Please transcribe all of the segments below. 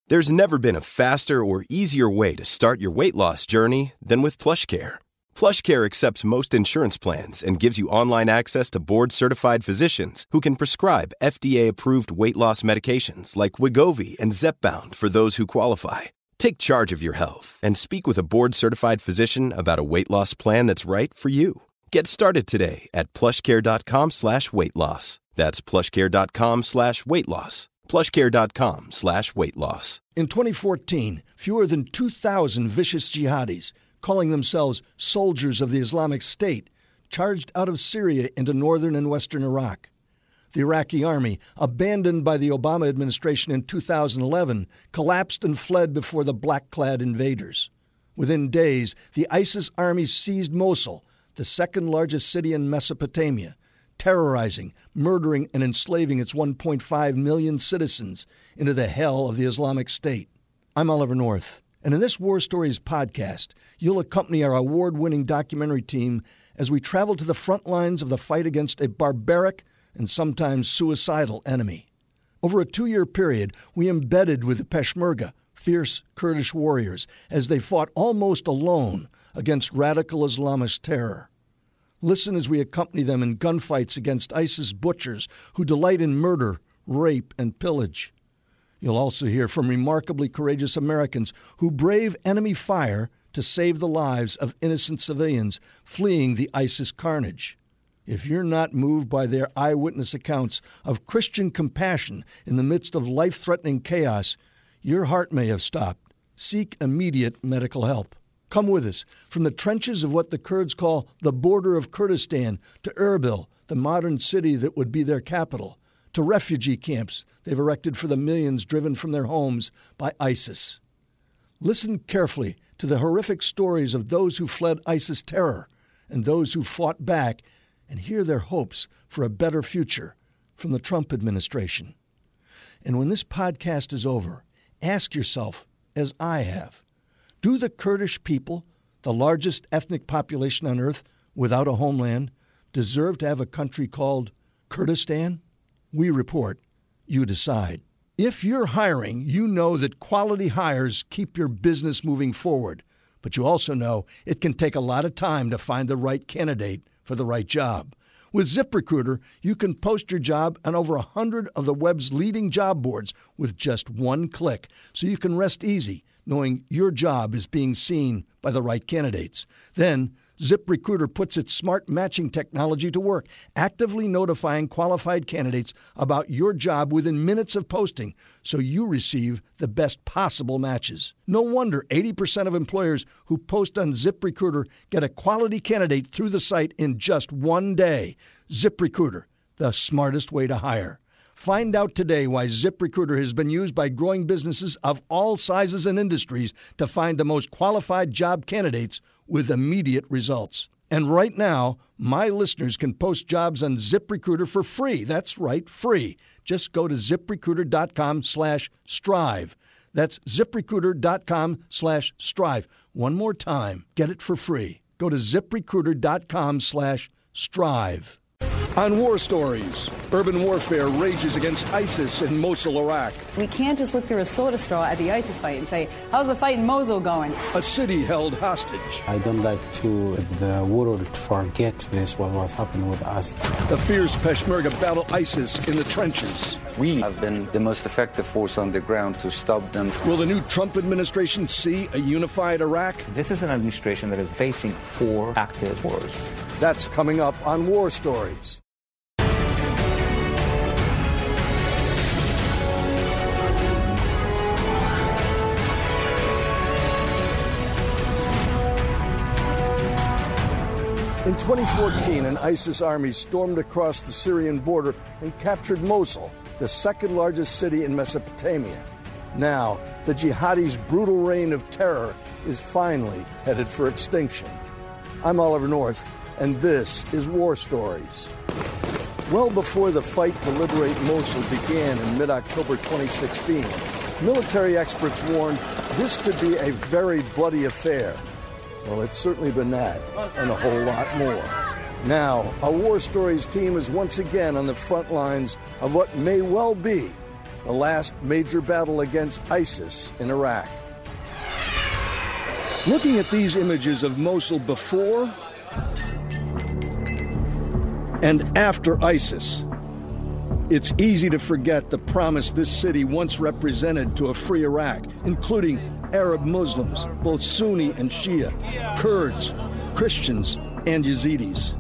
There's never been a faster or easier way to start your weight loss journey than with PlushCare. PlushCare accepts most insurance plans and gives you online access to board-certified physicians who can prescribe FDA-approved weight loss medications like Wegovy and Zepbound for those who qualify. Take charge of your health and speak with a board-certified physician about a weight loss plan that's right for you. Get started today at plushcare.com/weight loss. That's plushcare.com/weight loss. plushcare.com/weight loss. In 2014, fewer than 2,000 vicious jihadis, calling themselves soldiers of the Islamic State, charged out of Syria into northern and western Iraq. The Iraqi army, abandoned by the Obama administration in 2011, collapsed and fled before the black-clad invaders. Within days, the ISIS army seized Mosul, the second-largest city in Mesopotamia, terrorizing, murdering, and enslaving its 1.5 million citizens into the hell of the Islamic State. I'm Oliver North, and in this War Stories podcast, you'll accompany our award-winning documentary team as we travel to the front lines of the fight against a barbaric and sometimes suicidal enemy. Over a 2-year period, we embedded with the Peshmerga, fierce Kurdish warriors, as they fought almost alone against radical Islamist terror. Listen as we accompany them in gunfights against ISIS butchers who delight in murder, rape, and pillage. You'll also hear from remarkably courageous Americans who brave enemy fire to save the lives of innocent civilians fleeing the ISIS carnage. If you're not moved by their eyewitness accounts of Christian compassion in the midst of life-threatening chaos, your heart may have stopped. Seek immediate medical help. Come with us from the trenches of what the Kurds call the border of Kurdistan to Erbil, the modern city that would be their capital, to refugee camps they've erected for the millions driven from their homes by ISIS. Listen carefully to the horrific stories of those who fled ISIS terror and those who fought back, and hear their hopes for a better future from the Trump administration. And when this podcast is over, ask yourself, as I have, do the Kurdish people, the largest ethnic population on earth without a homeland, deserve to have a country called Kurdistan? We report, you decide. If you're hiring, you know that quality hires keep your business moving forward, but you also know it can take a lot of time to find the right candidate for the right job. With ZipRecruiter, you can post your job on over 100 of the web's leading job boards with just one click, so you can rest easy knowing your job is being seen by the right candidates. Then, ZipRecruiter puts its smart matching technology to work, actively notifying qualified candidates about your job within minutes of posting, so you receive the best possible matches. No wonder 80% of employers who post on ZipRecruiter get a quality candidate through the site in just one day. ZipRecruiter, the smartest way to hire. Find out today why ZipRecruiter has been used by growing businesses of all sizes and industries to find the most qualified job candidates with immediate results. And right now, my listeners can post jobs on ZipRecruiter for free. That's right, free. Just go to ZipRecruiter.com/strive. That's ZipRecruiter.com/strive. One more time, get it for free. Go to ZipRecruiter.com/strive. On War Stories, urban warfare rages against ISIS in Mosul, Iraq. We can't just look through a soda straw at the ISIS fight and say, how's the fight in Mosul going? A city held hostage. I don't like to the world to forget this, what was happening with us. The fierce Peshmerga battle ISIS in the trenches. We have been the most effective force on the ground to stop them. Will the new Trump administration see a unified Iraq? This is an administration that is facing 4 active wars. That's coming up on War Stories. In 2014, an ISIS army stormed across the Syrian border and captured Mosul, the second-largest city in Mesopotamia. Now, the jihadis' brutal reign of terror is finally headed for extinction. I'm Oliver North, and this is War Stories. Well before the fight to liberate Mosul began in mid-October 2016, military experts warned this could be a very bloody affair. Well, it's certainly been that, and a whole lot more. Now, our War Stories team is once again on the front lines of what may well be the last major battle against ISIS in Iraq. Looking at these images of Mosul before and after ISIS, it's easy to forget the promise this city once represented to a free Iraq, including Arab Muslims, both Sunni and Shia, Kurds, Christians, and Yazidis.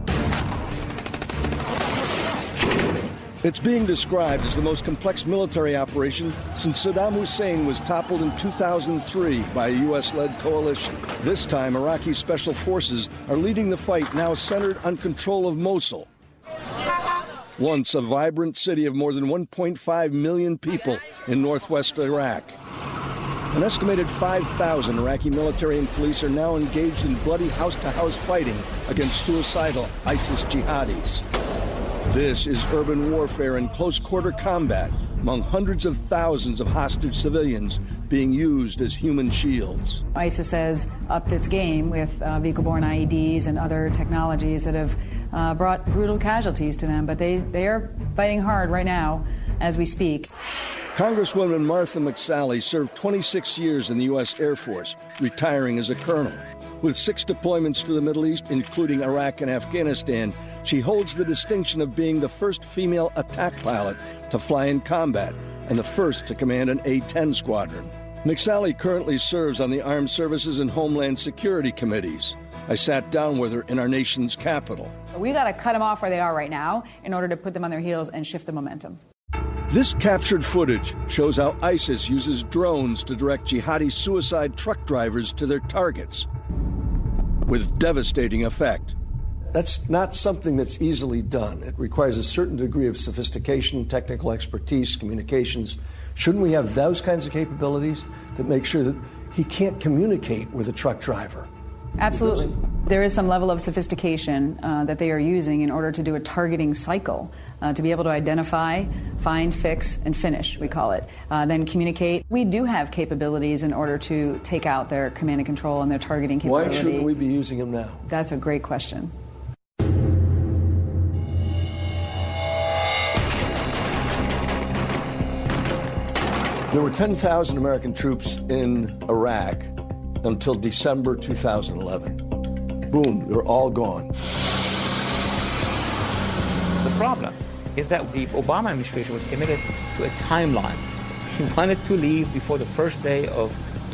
It's being described as the most complex military operation since Saddam Hussein was toppled in 2003 by a U.S.-led coalition. This time, Iraqi special forces are leading the fight now centered on control of Mosul, once a vibrant city of more than 1.5 million people in northwest Iraq. An estimated 5,000 Iraqi military and police are now engaged in bloody house-to-house fighting against suicidal ISIS jihadis. This is urban warfare and close-quarter combat among hundreds of thousands of hostage civilians being used as human shields. ISIS has upped its game with vehicle-borne IEDs and other technologies that have brought brutal casualties to them, but they are fighting hard right now as we speak. Congresswoman Martha McSally served 26 years in the U.S. Air Force, retiring as a colonel. With 6 deployments to the Middle East, including Iraq and Afghanistan, she holds the distinction of being the first female attack pilot to fly in combat and the first to command an A-10 squadron. McSally currently serves on the Armed Services and Homeland Security Committees. I sat down with her in our nation's capital. We got to cut them off where they are right now in order to put them on their heels and shift the momentum. This captured footage shows how ISIS uses drones to direct jihadi suicide truck drivers to their targets, with devastating effect. That's not something that's easily done. It requires a certain degree of sophistication, technical expertise, communications. Shouldn't we have those kinds of capabilities that make sure that he can't communicate with a truck driver? Absolutely. There is some level of sophistication that they are using in order to do a targeting cycle, to be able to identify, find, fix, and finish, we call it. Then communicate. We do have capabilities in order to take out their command and control and their targeting capability. Why shouldn't we be using them now? That's a great question. There were 10,000 American troops in Iraq until December 2011. Boom, they're all gone. The problem is that the Obama administration was committed to a timeline. He wanted to leave before the first day of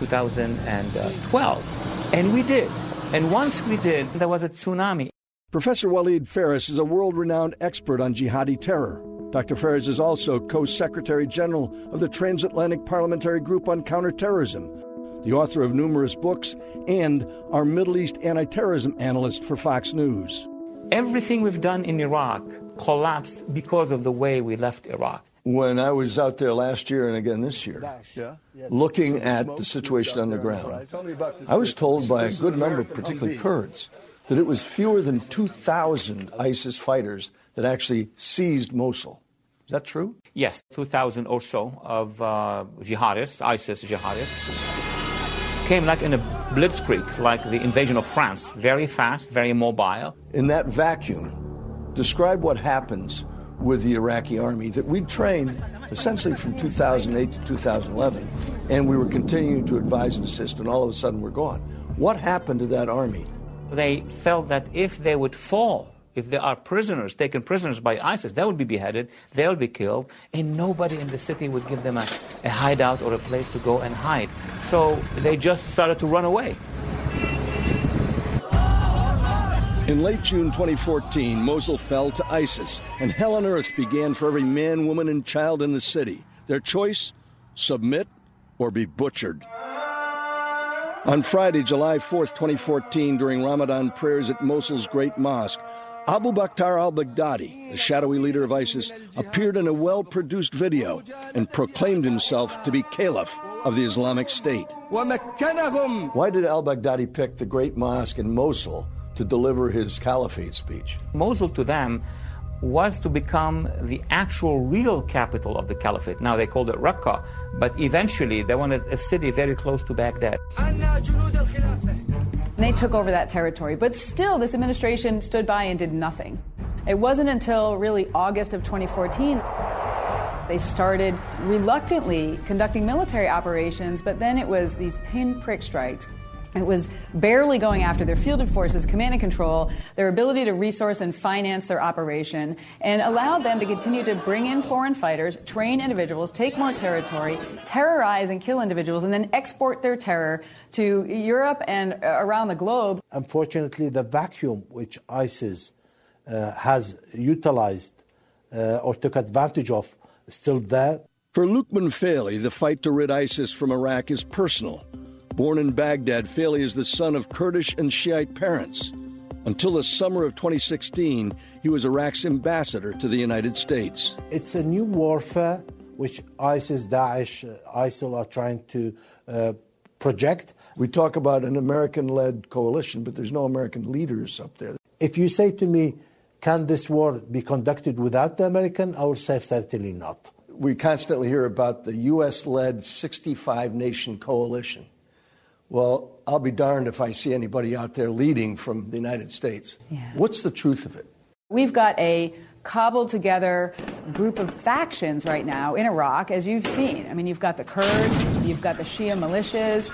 2012. And we did. And once we did, there was a tsunami. Professor Waleed Phares is a world-renowned expert on jihadi terror. Dr. Phares is also co-secretary general of the Transatlantic Parliamentary Group on Counterterrorism, the author of numerous books, and our Middle East anti-terrorism analyst for Fox News. Everything we've done in Iraq collapsed because of the way we left Iraq. When I was out there last year and again this year, looking at the situation on the ground, I was told by a good number, particularly Kurds, that it was fewer than 2,000 ISIS fighters that actually seized Mosul. Is that true? Yes, 2,000 or so of jihadists, ISIS jihadists, came like in a blitzkrieg, like the invasion of France. Very fast, very mobile. In that vacuum, describe what happens with the Iraqi army that we trained essentially from 2008 to 2011, and we were continuing to advise and assist, and all of a sudden we're gone. What happened to that army? They felt that if they would fall, if they are prisoners, taken prisoners by ISIS, they would be beheaded, they'll be killed, and nobody in the city would give them a hideout or a place to go and hide. So they just started to run away. In late June 2014, Mosul fell to ISIS, and hell on earth began for every man, woman, and child in the city. Their choice? Submit or be butchered. On Friday, July 4th, 2014, during Ramadan prayers at Mosul's Great Mosque, Abu Bakr al-Baghdadi, the shadowy leader of ISIS, appeared in a well-produced video and proclaimed himself to be Caliph of the Islamic State. Why did al-Baghdadi pick the Great Mosque in Mosul to deliver his caliphate speech? Mosul to them was to become the actual real capital of the caliphate. Now they called it Raqqa, but eventually they wanted a city very close to Baghdad. They took over that territory, but still this administration stood by and did nothing. It wasn't until really August of 2014 They started reluctantly conducting military operations, but then it was these pinprick strikes. It was barely going after their fielded forces, command and control, their ability to resource and finance their operation, and allowed them to continue to bring in foreign fighters, train individuals, take more territory, terrorize and kill individuals, and then export their terror to Europe and around the globe. Unfortunately, the vacuum which ISIS has utilized or took advantage of is still there. For Lukman Faili, the fight to rid ISIS from Iraq is personal. Born in Baghdad, Faili is the son of Kurdish and Shiite parents. Until the summer of 2016, he was Iraq's ambassador to the United States. It's a new warfare which ISIS, Daesh, ISIL are trying to project. We talk about an American-led coalition, but there's no American leaders up there. If you say to me, can this war be conducted without the American, I will say certainly not. We constantly hear about the U.S.-led 65-nation coalition. Well, I'll be darned if I see anybody out there leading from the United States. Yeah. What's the truth of it? We've got a cobbled together group of factions right now in Iraq, as you've seen. I mean, you've got the Kurds, you've got the Shia militias,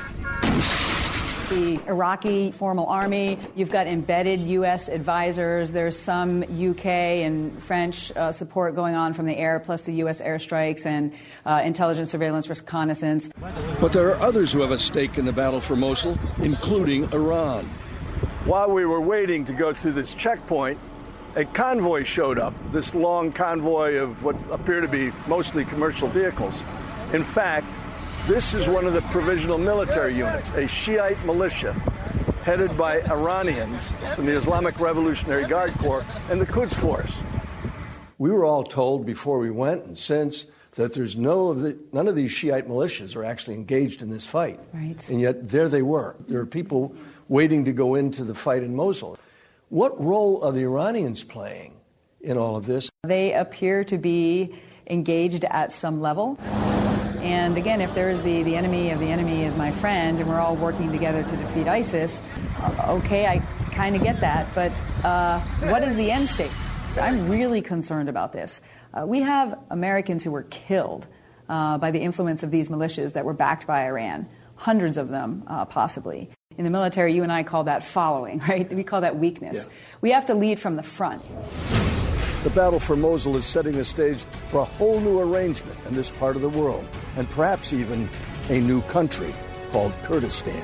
the Iraqi formal army, you've got embedded U.S. advisors, there's some UK and French support going on from the air, plus the U.S. airstrikes and intelligence, surveillance, reconnaissance. But there are others who have a stake in the battle for Mosul, including Iran. While we were waiting to go through this checkpoint, a convoy showed up, this long convoy of what appear to be mostly commercial vehicles. In fact, this is one of the provisional military units, a Shiite militia headed by Iranians from the Islamic Revolutionary Guard Corps and the Quds Force. We were all told before we went and since that there's none of these Shiite militias are actually engaged in this fight. Right. And yet there they were. There are people waiting to go into the fight in Mosul. What role are the Iranians playing in all of this? They appear to be engaged at some level. And again, if there's the enemy of the enemy is my friend, and we're all working together to defeat ISIS, okay, I kind of get that. But what is the end state? I'm really concerned about this. We have Americans who were killed by the influence of these militias that were backed by Iran, hundreds of them possibly. In the military, you and I call that following, right? We call that weakness. Yeah. We have to lead from the front. The battle for Mosul is setting the stage for a whole new arrangement in this part of the world, and perhaps even a new country called Kurdistan.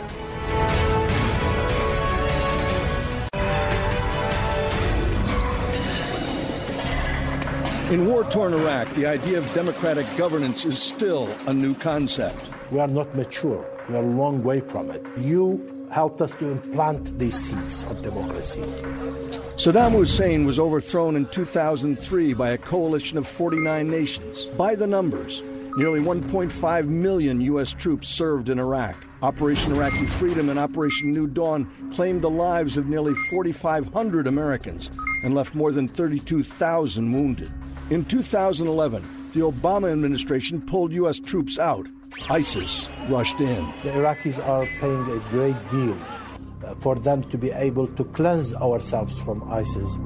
In war-torn Iraq, the idea of democratic governance is still a new concept. We are not mature. We are a long way from it. You helped us to implant these seeds of democracy. Saddam Hussein was overthrown in 2003 by a coalition of 49 nations. By the numbers, nearly 1.5 million U.S. troops served in Iraq. Operation Iraqi Freedom and Operation New Dawn claimed the lives of nearly 4,500 Americans and left more than 32,000 wounded. In 2011, the Obama administration pulled U.S. troops out. ISIS rushed in. The Iraqis are paying a great deal for them to be able to cleanse ourselves from ISIS.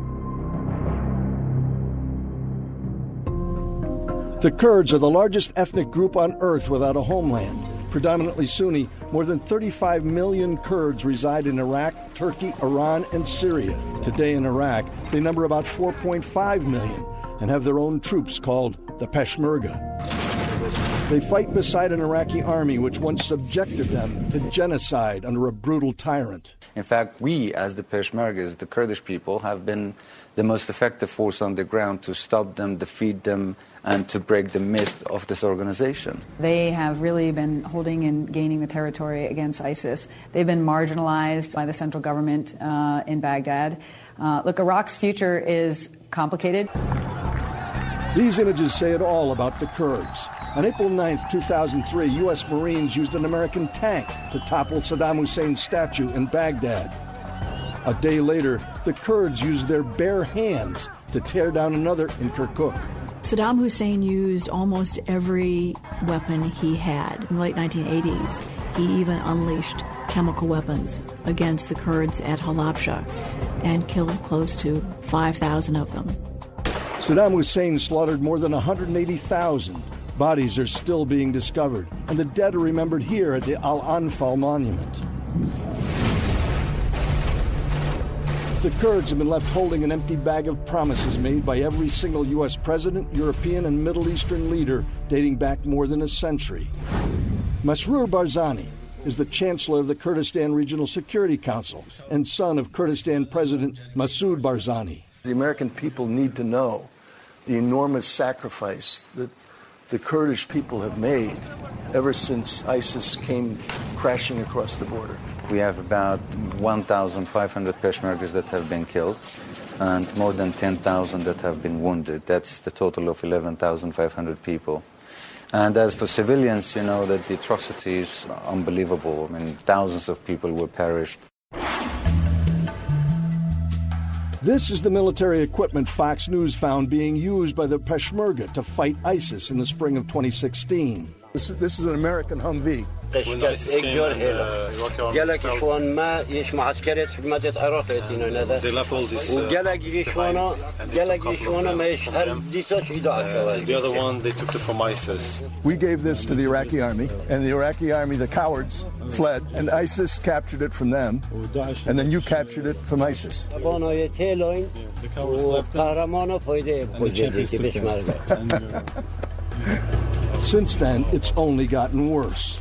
The Kurds are the largest ethnic group on earth without a homeland. Predominantly Sunni, more than 35 million Kurds reside in Iraq, Turkey, Iran, and Syria. Today in Iraq, they number about 4.5 million and have their own troops called the Peshmerga. They fight beside an Iraqi army which once subjected them to genocide under a brutal tyrant. In fact, we, as the Peshmergas, the Kurdish people, have been the most effective force on the ground to stop them, defeat them, and to break the myth of this organization. They have really been holding and gaining the territory against ISIS. They've been marginalized by the central government in Baghdad. Look, Iraq's future is complicated. These images say it all about the Kurds. On April 9, 2003, U.S. Marines used an American tank to topple Saddam Hussein's statue in Baghdad. A day later, the Kurds used their bare hands to tear down another in Kirkuk. Saddam Hussein used almost every weapon he had. In the late 1980s, he even unleashed chemical weapons against the Kurds at Halabja and killed close to 5,000 of them. Saddam Hussein slaughtered more than 180,000. Bodies are still being discovered, and the dead are remembered here at the Al-Anfal monument. The Kurds have been left holding an empty bag of promises made by every single U.S. president, European, and Middle Eastern leader dating back more than a century. Masroor Barzani is the chancellor of the Kurdistan Regional Security Council and son of Kurdistan President Masoud Barzani. The American people need to know the enormous sacrifice that the Kurdish people have made ever since ISIS came crashing across the border. We have about 1,500 Peshmergas that have been killed and more than 10,000 that have been wounded. That's the total of 11,500 people. And as for civilians, you know that the atrocity is unbelievable. I mean, thousands of people were perished. This is the military equipment Fox News found being used by the Peshmerga to fight ISIS in the spring of 2016. This is an American Humvee. When ISIS came and Iraqi they left all this the other one, they took it from ISIS. We gave this to the Iraqi army, and the Iraqi army, the cowards, fled, and ISIS captured it from them, and then you captured it from ISIS. The cowards left them, and the champions took them. Since then, it's only gotten worse.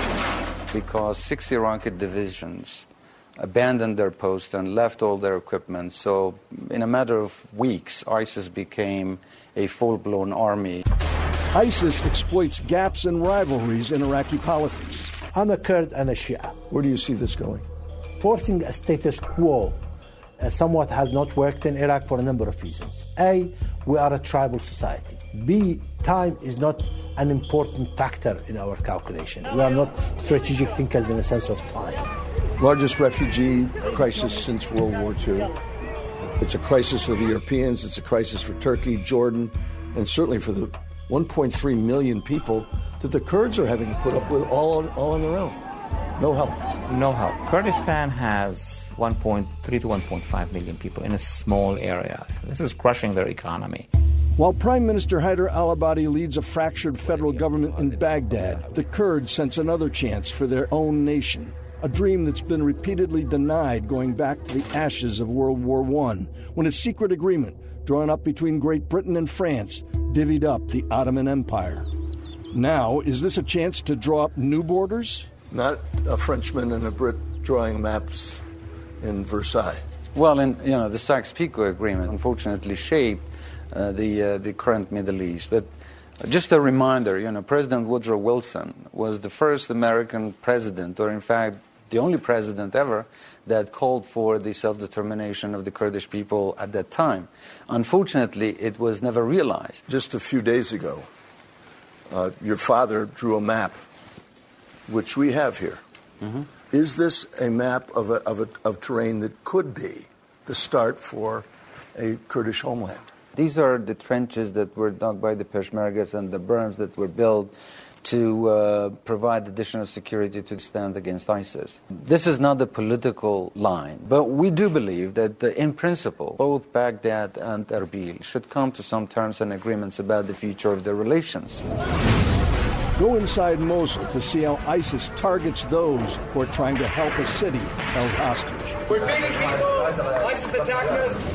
Because 6 Iraqi divisions abandoned their posts and left all their equipment. So in a matter of weeks, ISIS became a full-blown army. ISIS exploits gaps and rivalries in Iraqi politics. I'm a Kurd and a Shia. Where do you see this going? Forcing a status quo somewhat has not worked in Iraq for a number of reasons. A, we are a tribal society. B, time is not an important factor in our calculation. We are not strategic thinkers in the sense of time. Largest refugee crisis since World War II. It's a crisis for the Europeans, it's a crisis for Turkey, Jordan, and certainly for the 1.3 million people that the Kurds are having to put up with all on their own. No help. No help. Kurdistan has 1.3 to 1.5 million people in a small area. This is crushing their economy. While Prime Minister Haider al-Abadi leads a fractured federal government in Baghdad, the Kurds sense another chance for their own nation, a dream that's been repeatedly denied going back to the ashes of World War I, when a secret agreement drawn up between Great Britain and France divvied up the Ottoman Empire. Now, is this a chance to draw up new borders? Not a Frenchman and a Brit drawing maps in Versailles. Well, the Sykes-Picot Agreement unfortunately shaped the current Middle East. But just a reminder, President Woodrow Wilson was the first American president, or in fact, the only president ever that called for the self-determination of the Kurdish people at that time. Unfortunately, it was never realized. Just a few days ago, your father drew a map, which we have here. Mm-hmm. Is this a map of terrain that could be the start for a Kurdish homeland? These are the trenches that were dug by the Peshmergas and the berms that were built to provide additional security to stand against ISIS. This is not a political line, but we do believe that, in principle, both Baghdad and Erbil should come to some terms and agreements about the future of their relations. Go inside Mosul to see how ISIS targets those who are trying to help a city held hostage. We're beating people! ISIS attacked us!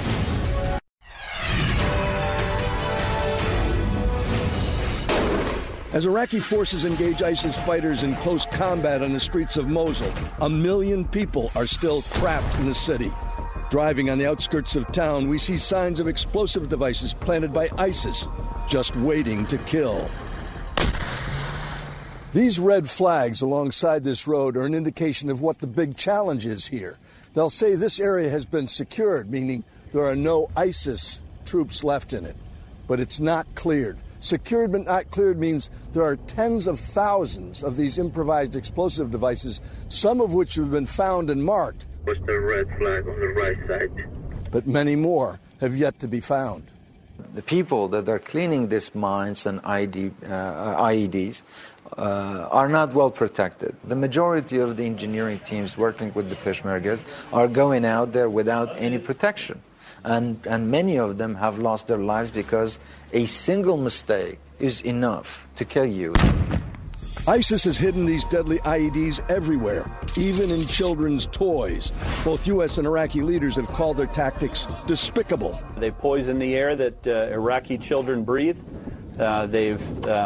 As Iraqi forces engage ISIS fighters in close combat on the streets of Mosul, 1 million people are still trapped in the city. Driving on the outskirts of town, we see signs of explosive devices planted by ISIS, just waiting to kill. These red flags alongside this road are an indication of what the big challenge is here. They'll say this area has been secured, meaning there are no ISIS troops left in it. But it's not cleared. Secured but not cleared means there are tens of thousands of these improvised explosive devices, some of which have been found and marked. What's the red flag on the right side? But many more have yet to be found. The people that are cleaning these mines and IEDs are not well protected. The majority of the engineering teams working with the Peshmergas are going out there without any protection. and many of them have lost their lives because a single mistake is enough to kill you. ISIS has hidden these deadly IEDs everywhere, even in children's toys. Both U.S. and Iraqi leaders have called their tactics despicable. They poison the air that Iraqi children breathe. They've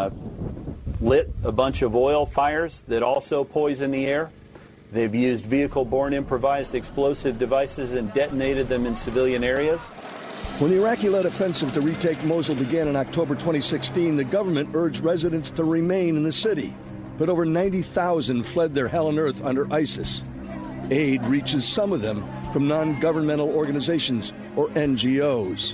lit a bunch of oil fires that also poison the air. They've used vehicle-borne improvised explosive devices and detonated them in civilian areas. When the Iraqi-led offensive to retake Mosul began in October 2016, the government urged residents to remain in the city. But over 90,000 fled their hell on earth under ISIS. Aid reaches some of them from non-governmental organizations, or NGOs.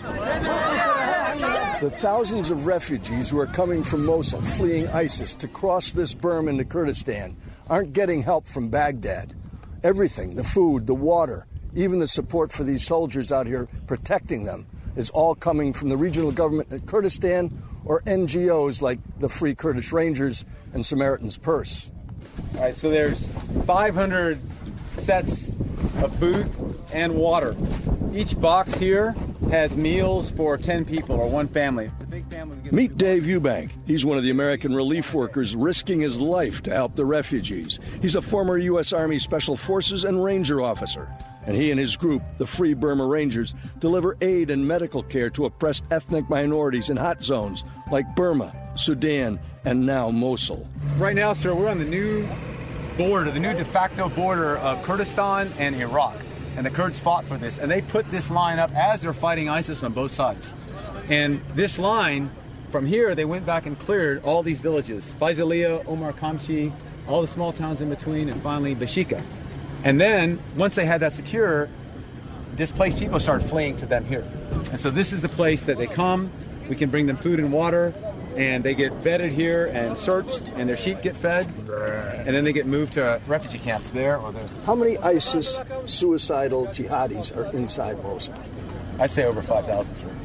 The thousands of refugees who are coming from Mosul, fleeing ISIS to cross this berm into Kurdistan, aren't getting help from Baghdad. Everything, the food, the water, even the support for these soldiers out here protecting them, is all coming from the regional government in Kurdistan or NGOs like the Free Kurdish Rangers and Samaritan's Purse. All right, so there's 500 sets of food and water. Each box here has meals for 10 people or one family. Meet Dave Eubank. He's one of the American relief workers risking his life to help the refugees. He's a former U.S. Army Special Forces and Ranger officer. And he and his group, the Free Burma Rangers, deliver aid and medical care to oppressed ethnic minorities in hot zones like Burma, Sudan, and now Mosul. Right now, sir, we're on the new border, the new de facto border of Kurdistan and Iraq. And the Kurds fought for this. And they put this line up as they're fighting ISIS on both sides. And this line, from here, they went back and cleared all these villages. Faisaliya, Omar Kamshi, all the small towns in between, and finally Bashika. And then, once they had that secure, displaced people started fleeing to them here. And so this is the place that they come. We can bring them food and water, and they get vetted here and searched, and their sheep get fed, and then they get moved to refugee camps there or there. How many ISIS suicidal jihadis are inside Mosul? I'd say over 5,000, sir.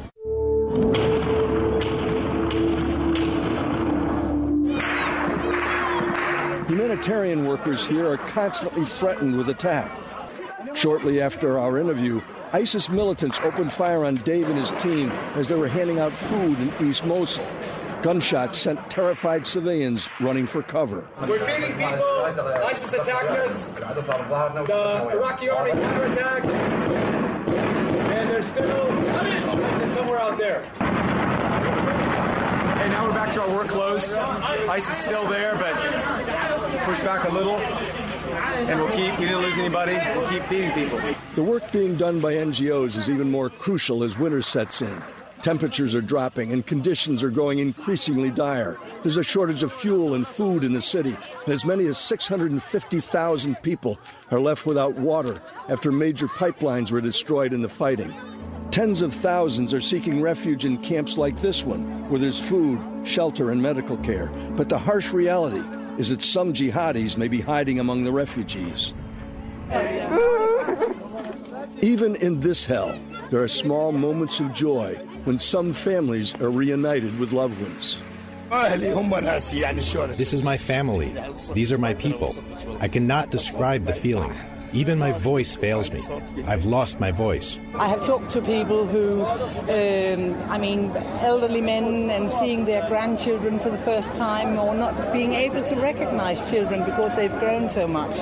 Humanitarian workers here are constantly threatened with attack. Shortly after our interview, ISIS militants opened fire on Dave and his team as they were handing out food in East Mosul. Gunshots sent terrified civilians running for cover. We're feeding people. ISIS attacked us. The Iraqi army counterattacked. And they're still ISIS somewhere out there. Hey, now we're back to our work clothes. ISIS is still there, but push back a little. And we didn't lose anybody. We'll keep feeding people. The work being done by NGOs is even more crucial as winter sets in. Temperatures are dropping and conditions are going increasingly dire. There's a shortage of fuel and food in the city, and as many as 650,000 people are left without water after major pipelines were destroyed in the fighting. Tens of thousands are seeking refuge in camps like this one, where there's food, shelter, and medical care. But the harsh reality is that some jihadis may be hiding among the refugees. Even in this hell, there are small moments of joy when some families are reunited with loved ones. This is my family. These are my people. I cannot describe the feeling. Even my voice fails me. I've lost my voice. I have talked to people who, elderly men and seeing their grandchildren for the first time, or not being able to recognize children because they've grown so much.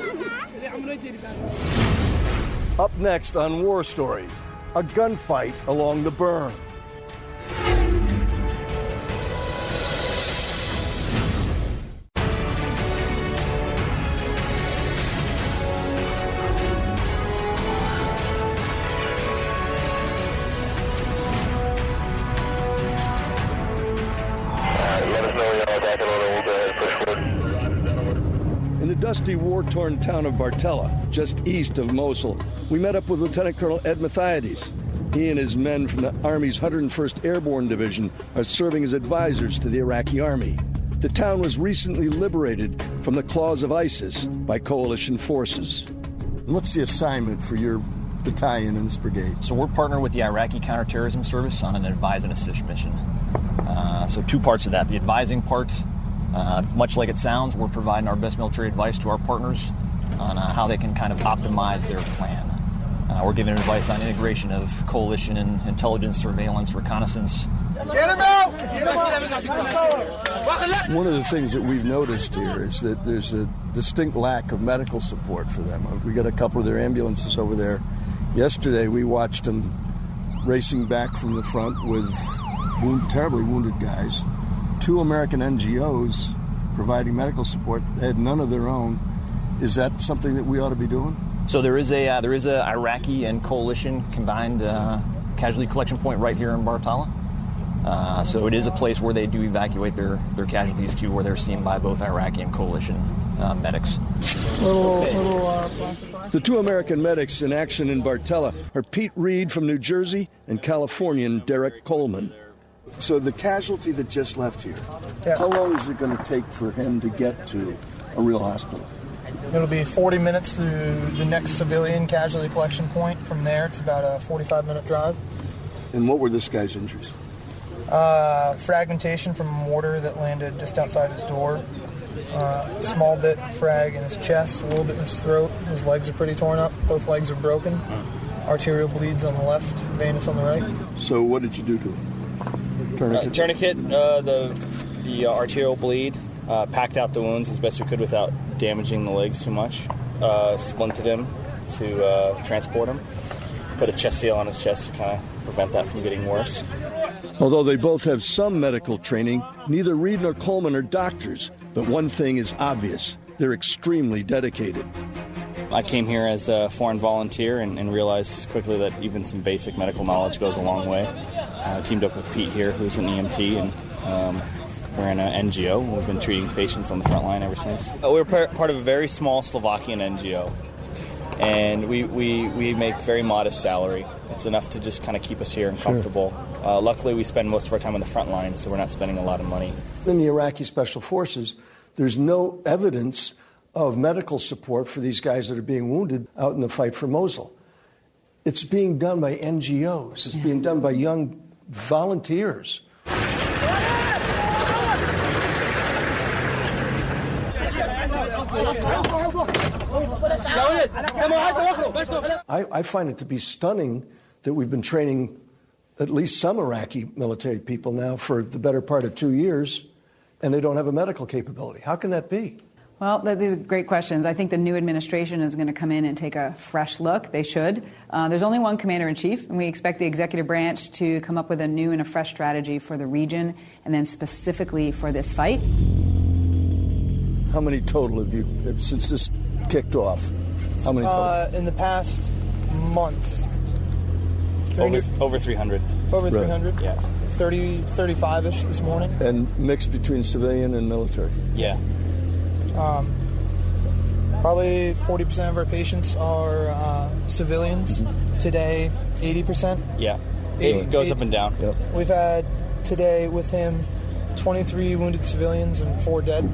Up next on War Stories, a gunfight along the berm. In the dusty, war-torn town of Bartella, just east of Mosul, we met up with Lieutenant Colonel Ed Mathiades. He and his men from the Army's 101st Airborne Division are serving as advisors to the Iraqi Army. The town was recently liberated from the claws of ISIS by coalition forces. What's the assignment for your battalion and this brigade? So we're partnered with the Iraqi Counterterrorism Service on an advise and assist mission. So two parts of that. The advising part, much like it sounds, we're providing our best military advice to our partners on how they can kind of optimize their plan. We're giving advice on integration of coalition and intelligence, surveillance, reconnaissance. Get him out! Get him out! One of the things that we've noticed here is that there's a distinct lack of medical support for them. We got a couple of their ambulances over there. Yesterday, we watched them racing back from the front with terribly wounded guys. 2 American NGOs providing medical support. They had none of their own. Is that something that we ought to be doing? So there is a Iraqi and coalition combined casualty collection point right here in Bartella. So it is a place where they do evacuate their casualties to, where they're seen by both Iraqi and coalition medics. The 2 American medics in action in Bartella are Pete Reed from New Jersey and Californian Derek Coleman. So the casualty that just left here, how long is it going to take for him to get to a real hospital? It'll be 40 minutes to the next civilian casualty collection point. From there, it's about a 45-minute drive. And what were this guy's injuries? Fragmentation from a mortar that landed just outside his door. Small bit frag in his chest, a little bit in his throat. His legs are pretty torn up. Both legs are broken. Arterial bleeds on the left, venous on the right. So what did you do to him? Tourniquet, the arterial bleed, packed out the wounds as best we could without damaging the legs too much. Splinted him to transport him. Put a chest seal on his chest to kind of prevent that from getting worse. Although they both have some medical training, neither Reed nor Coleman are doctors. But one thing is obvious. They're extremely dedicated. I came here as a foreign volunteer and realized quickly that even some basic medical knowledge goes a long way. I teamed up with Pete here, who's an EMT, and we're in an NGO. We've been treating patients on the front line ever since. We're part of a very small Slovakian NGO, and we make very modest salary. It's enough to just kind of keep us here and comfortable. Sure. Luckily, we spend most of our time on the front line, so we're not spending a lot of money. In the Iraqi Special Forces, there's no evidence of medical support for these guys that are being wounded out in the fight for Mosul. It's being done by NGOs. It's being done by young volunteers. I find it to be stunning that we've been training at least some Iraqi military people now for the better part of 2 years, and they don't have a medical capability. How can that be? Well, these are great questions. I think the new administration is going to come in and take a fresh look. They should. There's only one commander-in-chief, and we expect the executive branch to come up with a new and a fresh strategy for the region, and then specifically for this fight. How many total have you, since this kicked off? How many total? In the past month. Over 300. Over 300? Yeah. 35-ish this morning. And mixed between civilian and military? Yeah. Probably 40% of our patients are civilians. Mm-hmm. Today, 80%. Yeah, it goes up and down. Yep. We've had today with him 23 wounded civilians and 4 dead.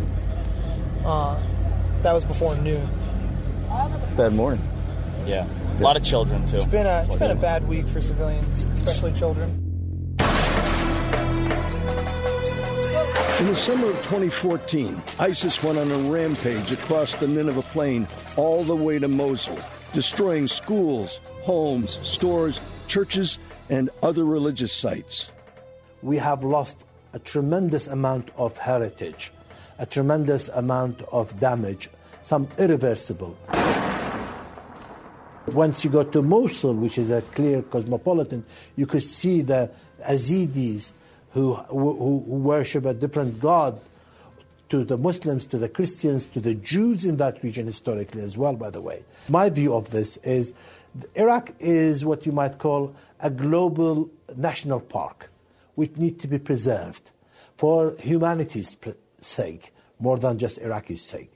That was before noon. Bad morning. Yeah, a lot of children too. It's been a bad week for civilians, especially children. In the summer of 2014, ISIS went on a rampage across the Nineveh plain all the way to Mosul, destroying schools, homes, stores, churches, and other religious sites. We have lost a tremendous amount of heritage, a tremendous amount of damage, some irreversible. Once you go to Mosul, which is a clear cosmopolitan, you could see the Yazidis who worship a different god, to the Muslims, to the Christians, to the Jews in that region historically as well, by the way. My view of this is Iraq is what you might call a global national park, which needs to be preserved for humanity's sake, more than just Iraqi's sake.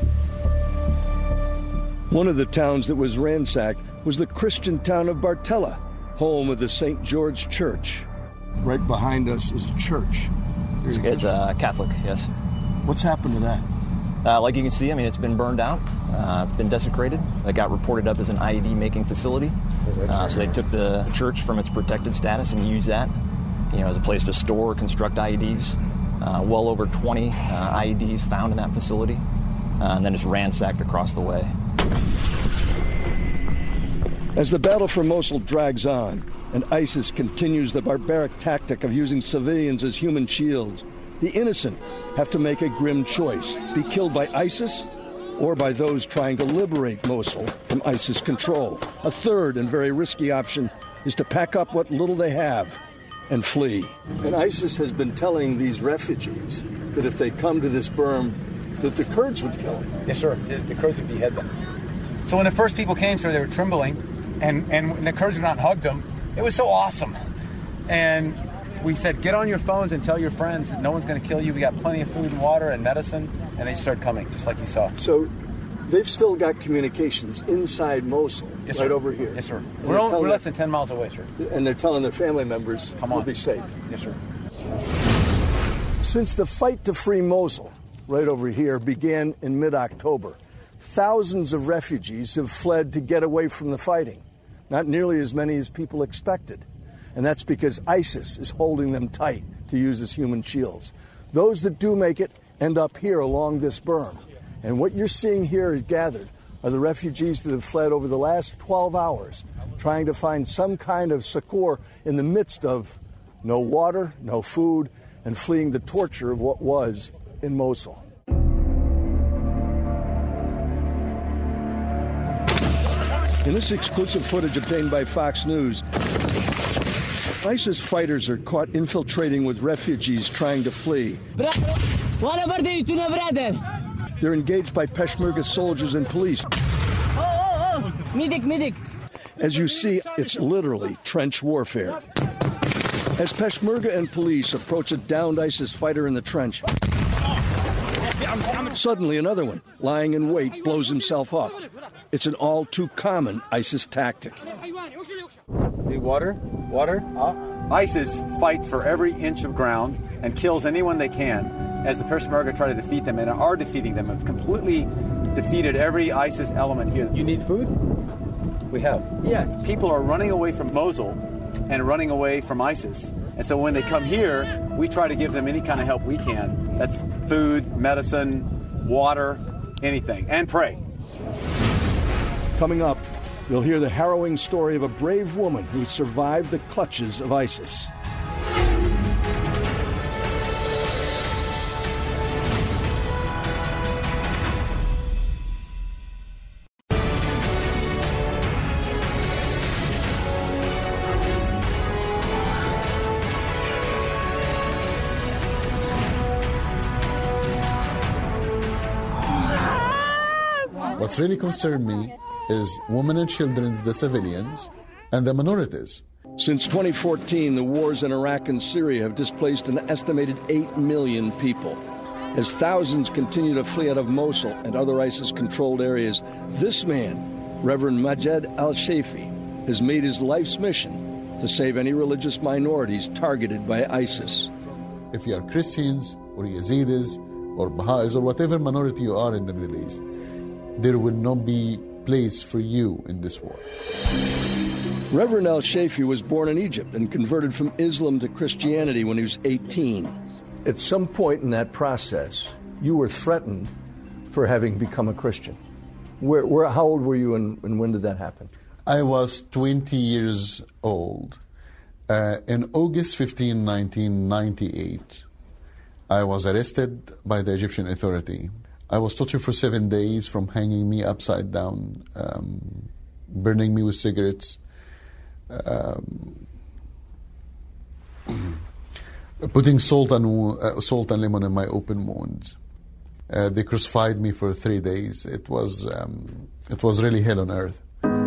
One of the towns that was ransacked was the Christian town of Bartella, home of the St. George Church. Right behind us is a church. It's Catholic, yes. What's happened to that? Like you can see, it's been burned out. It's been desecrated. It got reported up as an IED-making facility. So they took the church from its protected status and used that, as a place to store or construct IEDs. Well over 20 IEDs found in that facility, and then it's ransacked across the way. As the battle for Mosul drags on, and ISIS continues the barbaric tactic of using civilians as human shields, the innocent have to make a grim choice: be killed by ISIS or by those trying to liberate Mosul from ISIS control. A third and very risky option is to pack up what little they have and flee. And ISIS has been telling these refugees that if they come to this berm, that the Kurds would kill them. Yes, sir. The Kurds would behead them. So when the first people came through, they were trembling, and when the Kurds went out and hugged them, it was so awesome. And we said, get on your phones and tell your friends that no one's going to kill you. We got plenty of food and water and medicine. And they started coming, just like you saw. So they've still got communications inside Mosul, yes, right sir. over here. Yes, sir. We're less than 10 miles away, sir. And they're telling their family members, we'll be safe. Yes, sir. Since the fight to free Mosul, right over here, began in mid-October, thousands of refugees have fled to get away from the fighting. Not nearly as many as people expected. And that's because ISIS is holding them tight to use as human shields. Those that do make it end up here along this berm. And what you're seeing here is gathered are the refugees that have fled over the last 12 hours, trying to find some kind of succor in the midst of no water, no food, and fleeing the torture of what was in Mosul. In this exclusive footage obtained by Fox News, ISIS fighters are caught infiltrating with refugees trying to flee. They're engaged by Peshmerga soldiers and police. As you see, it's literally trench warfare. As Peshmerga and police approach a downed ISIS fighter in the trench, suddenly another one, lying in wait, blows himself up. It's an all too common ISIS tactic. Need water? Water? ISIS fights for every inch of ground and kills anyone they can as the Peshmerga try to defeat them and are defeating them. Have completely defeated every ISIS element here. You need food? We have. Yeah. People are running away from Mosul and running away from ISIS. And so when they come here, we try to give them any kind of help we can. That's food, medicine, water, anything, and pray. Coming up, you'll hear the harrowing story of a brave woman who survived the clutches of ISIS. What's really concerned me is women and children, the civilians, and the minorities. Since 2014, the wars in Iraq and Syria have displaced an estimated 8 million people. As thousands continue to flee out of Mosul and other ISIS-controlled areas, this man, Reverend Majed al-Shafii, has made his life's mission to save any religious minorities targeted by ISIS. If you are Christians or Yazidis or Baha'is or whatever minority you are in the Middle East, there will not be place for you in this war. Reverend al-Shafii was born in Egypt and converted from Islam to Christianity when he was 18. At some point in that process, you were threatened for having become a Christian. How old were you and when did that happen? I was 20 years old. In August 15, 1998, I was arrested by the Egyptian authority. I was tortured for 7 days, from hanging me upside down, burning me with cigarettes, putting salt and lemon in my open wounds. They crucified me for 3 days. It was really hell on earth.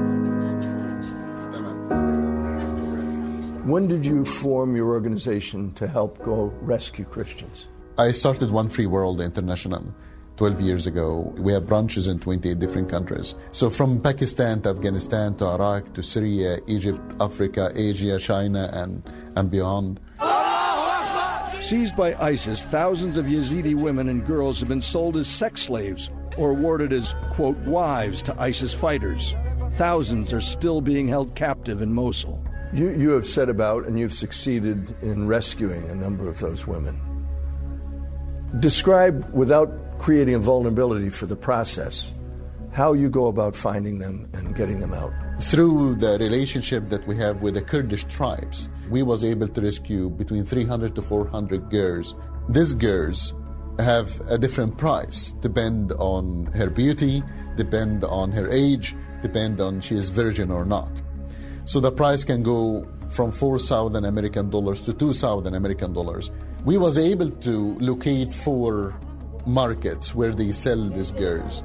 When did you form your organization to help go rescue Christians? I started One Free World International 12 years ago. We have branches in 28 different countries. So from Pakistan to Afghanistan to Iraq to Syria, Egypt, Africa, Asia, China, and beyond. Seized by ISIS, thousands of Yazidi women and girls have been sold as sex slaves or awarded as, quote, wives to ISIS fighters. Thousands are still being held captive in Mosul. You have set about and you've succeeded in rescuing a number of those women. Describe, without creating a vulnerability for the process, how you go about finding them and getting them out. Through the relationship that we have with the Kurdish tribes, we was able to rescue between 300 to 400 girls. These girls have a different price, depend on her beauty, depend on her age, depend on she is virgin or not. So the price can go from $4,000 American dollars to $2,000 American dollars. We was able to locate 4 markets where they sell these girls.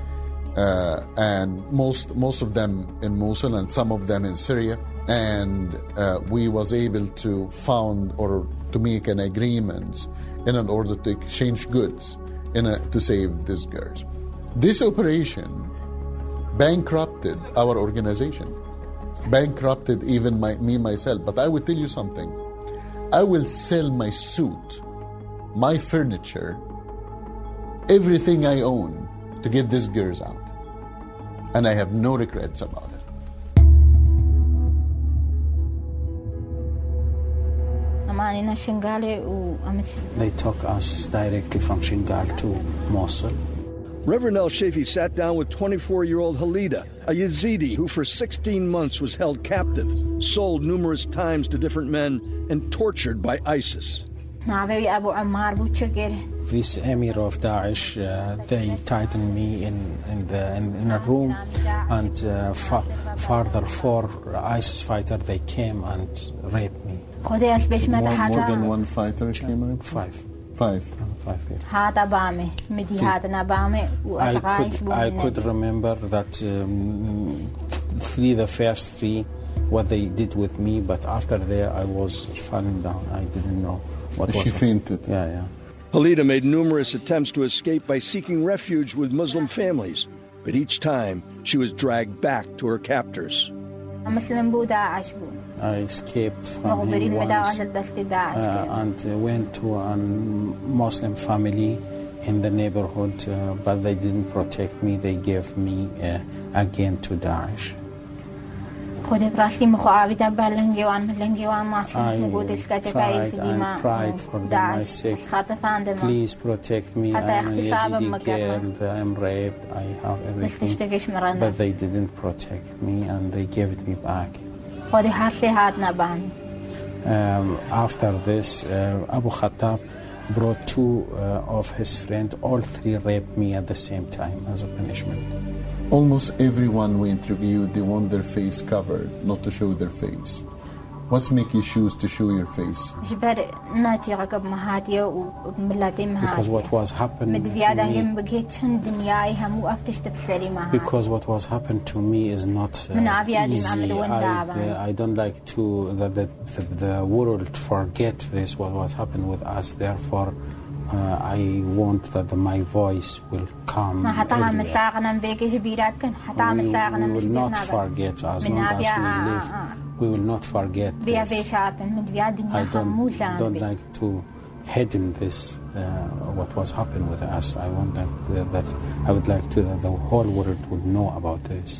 And most of them in Mosul and some of them in Syria. And we was able to found or to make an agreement in order to exchange goods to save these girls. This operation bankrupted our organization, bankrupted even me myself. But I will tell you something. I will sell my suit, my furniture, everything I own to get these girls out. And I have no regrets about it. They took us directly from Shingal to Mosul. Reverend El-Shafi sat down with 24-year-old Halida, a Yazidi who for 16 months was held captive, sold numerous times to different men, and tortured by ISIS. This emir of Daesh, they tightened me in a room, and further 4 ISIS fighters, they came and raped me. More than one fighter came and 5. 5. 5 years. I could remember that the first 3, what they did with me, but after there I was falling down. I didn't know what was. She fainted. Yeah. Halida made numerous attempts to escape by seeking refuge with Muslim families, but each time she was dragged back to her captors. I escaped from him once and went to a Muslim family in the neighborhood, but they didn't protect me. They gave me again to Daesh. I tried and cried for my sake. Please protect me. I'm a Yazidi girl. I'm raped. I have everything. But they didn't protect me and they gave it me back. After this, Abu Khattab brought 2 of his friends. All 3 raped me at the same time as a punishment. Almost everyone we interviewed, they want their face covered, not to show their face. What's make you choose to show your face? Because what was happening to me. Because what was happened to me is not easy. I don't like to the world forget this what was happened with us. Therefore, I want that my voice will come everywhere. We will not forget as long as we live. We will not forget this. I don't like to hidden this, what was happening with us. I want that I would like to that the whole world would know about this.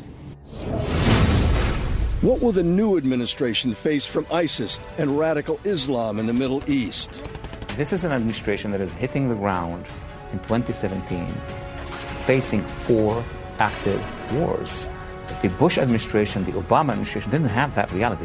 What will the new administration face from ISIS and radical Islam in the Middle East? This is an administration that is hitting the ground in 2017, facing 4 active wars. The Bush administration, the Obama administration didn't have that reality.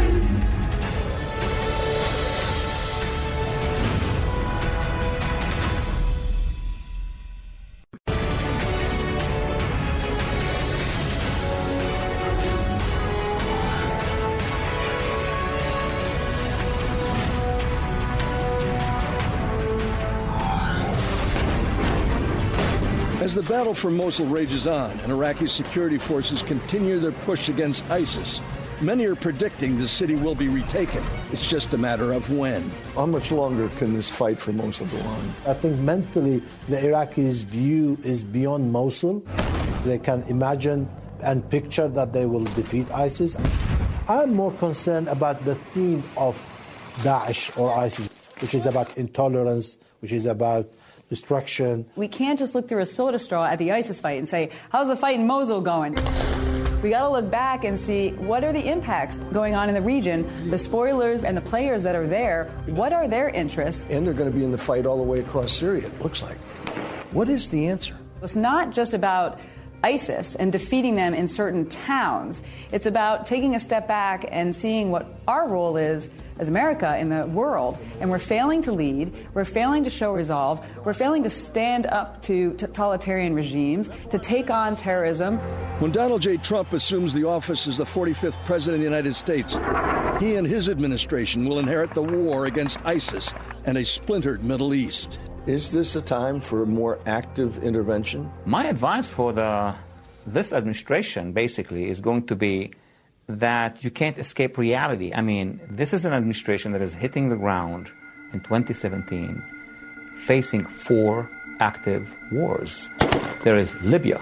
As the battle for Mosul rages on and Iraqi security forces continue their push against ISIS, many are predicting the city will be retaken. It's just a matter of when. How much longer can this fight for Mosul go on? I think mentally the Iraqis' view is beyond Mosul. They can imagine and picture that they will defeat ISIS. I'm more concerned about the theme of Daesh or ISIS, which is about intolerance, which is about destruction. We can't just look through a soda straw at the ISIS fight and say, how's the fight in Mosul going? We got to look back and see what are the impacts going on in the region, the spoilers and the players that are there, what are their interests? And they're going to be in the fight all the way across Syria, it looks like. What is the answer? It's not just about ISIS and defeating them in certain towns. It's about taking a step back and seeing what our role is as America in the world. And we're failing to lead. We're failing to show resolve. We're failing to stand up to totalitarian regimes, to take on terrorism. When Donald J. Trump assumes the office as the 45th president of the United States, he and his administration will inherit the war against ISIS and a splintered Middle East. Is this a time for a more active intervention? My advice for this administration basically is going to be that you can't escape reality. I mean, this is an administration that is hitting the ground in 2017, facing 4 active wars. There is Libya,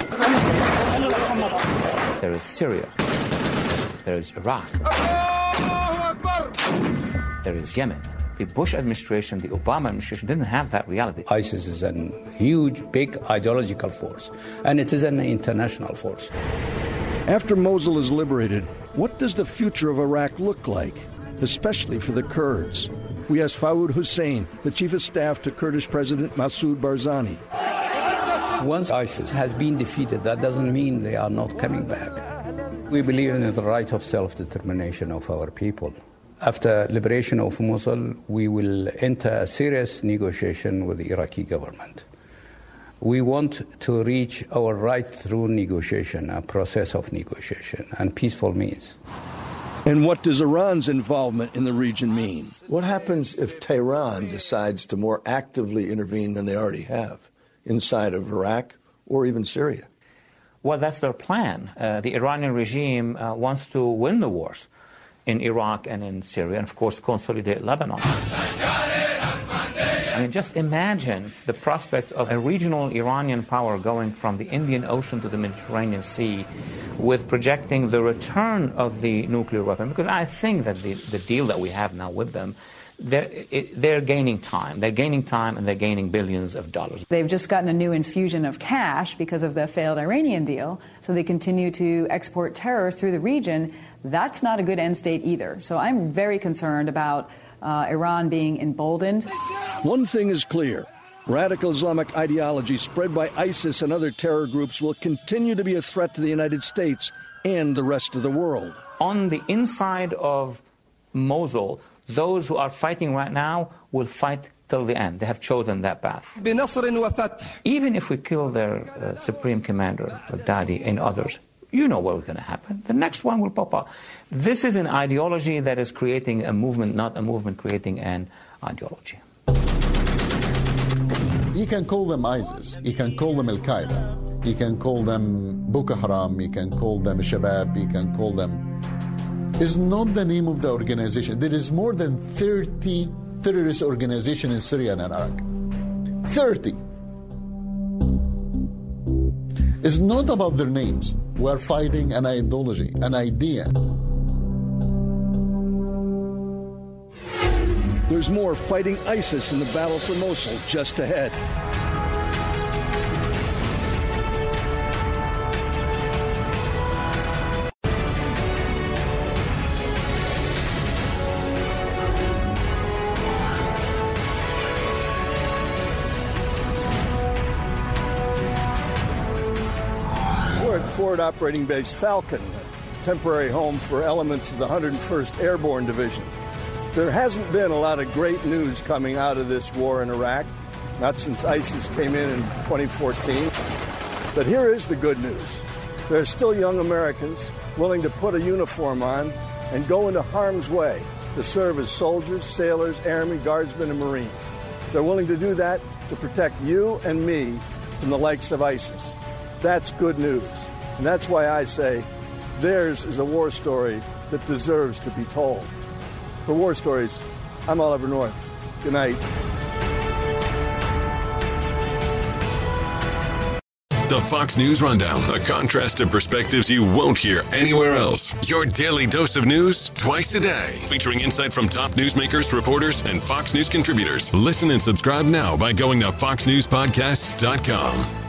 there is Syria, there is Iraq, there is Yemen. The Bush administration, the Obama administration didn't have that reality. ISIS is a huge, big ideological force, and it is an international force. After Mosul is liberated, what does the future of Iraq look like, especially for the Kurds? We asked Fawad Hussein, the chief of staff to Kurdish President Masoud Barzani. Once ISIS has been defeated, that doesn't mean they are not coming back. We believe in the right of self-determination of our people. After liberation of Mosul, we will enter a serious negotiation with the Iraqi government. We want to reach our right through negotiation, a process of negotiation, and peaceful means. And what does Iran's involvement in the region mean? What happens if Tehran decides to more actively intervene than they already have inside of Iraq or even Syria? Well, that's their plan. The Iranian regime wants to win the wars in Iraq and in Syria, and of course consolidate Lebanon. I mean, just imagine the prospect of a regional Iranian power going from the Indian Ocean to the Mediterranean Sea with projecting the return of the nuclear weapon, because I think that the deal that we have now with them, they're gaining time. They're gaining time, and they're gaining billions of dollars. They've just gotten a new infusion of cash because of the failed Iranian deal, so they continue to export terror through the region. That's not a good end state either. So I'm very concerned about Iran being emboldened. One thing is clear. Radical Islamic ideology spread by ISIS and other terror groups will continue to be a threat to the United States and the rest of the world. On the inside of Mosul, those who are fighting right now will fight till the end. They have chosen that path. Even if we kill their supreme commander, Baghdadi, and others, you know what's going to happen. The next one will pop up. This is an ideology that is creating a movement, not a movement creating an ideology. You can call them ISIS, you can call them Al-Qaeda, you can call them Boko Haram, you can call them Shabab, you can call them... It's not the name of the organization. There is more than 30 terrorist organizations in Syria and Iraq. 30. It's not about their names. We're fighting an ideology, an idea. There's more fighting ISIS in the battle for Mosul just ahead. Forward Operating Base Falcon, a temporary home for elements of the 101st Airborne Division. There hasn't been a lot of great news coming out of this war in Iraq, not since ISIS came in 2014. But here is the good news. There are still young Americans willing to put a uniform on and go into harm's way to serve as soldiers, sailors, airmen, guardsmen, and Marines. They're willing to do that to protect you and me from the likes of ISIS. That's good news. And that's why I say theirs is a war story that deserves to be told. For War Stories, I'm Oliver North. Good night. The Fox News Rundown, a contrast of perspectives you won't hear anywhere else. Your daily dose of news twice a day, featuring insight from top newsmakers, reporters, and Fox News contributors. Listen and subscribe now by going to foxnewspodcasts.com.